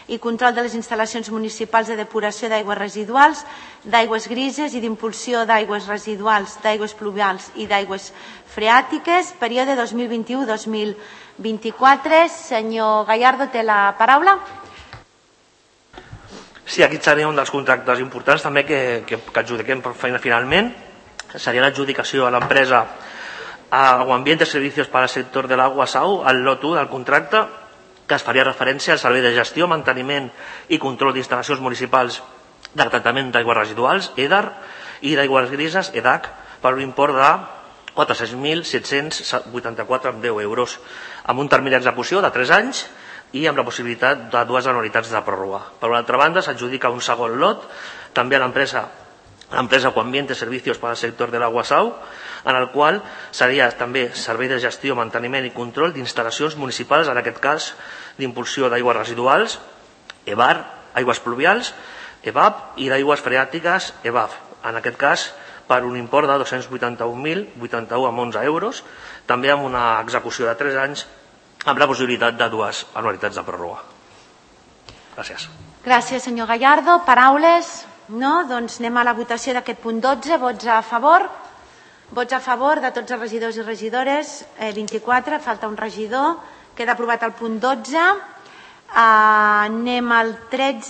i control de les instal·lacions municipals de depuració d'aigües residuals, d'aigües grises i d'impulsió d'aigües residuals, d'aigües pluvials i d'aigües freàtiques, període 2021-2024. Senyor Gallardo, té la paraula. Sí, aquí seria un dels contractes importants també que adjudiquem finalment. Seria l'adjudicació a l'empresa Aguambiente Servicios para el Sector del Agua SAU, el lot 1 del contracte, que es faria referència al servei de gestió, manteniment i control d'instal·lacions municipals de tractament d'aigües residuals, EDAR, i d'aigües grises, EDAC, per un import de 46.784,10 euros, amb un termini d'execució de 3 anys i amb la possibilitat de 2 anualitats de pròrroga. Per una altra banda, s'adjudica un segon lot, també a l'empresa Aguambiente Servicios para el Sector del Agua SAU, en el qual seria també servei de gestió, manteniment i control d'instal·lacions municipals, en aquest cas d'impulsió d'aigües residuals, EBAR, aigües pluvials, EBAP i d'aigües freàtiques, EBAF. En aquest cas, per un import de 281.081,11 euros, també amb una execució de 3 anys, amb la possibilitat de 2 anualitats de pròrroga. Gràcies. Gràcies, senyor Gallardo. Paraules? No? Doncs anem a la votació d'aquest punt 12. Vots a favor? Vots a favor de tots els regidors i regidores? 24. Falta un regidor. Queda aprovat el punt 12. Anem al 13.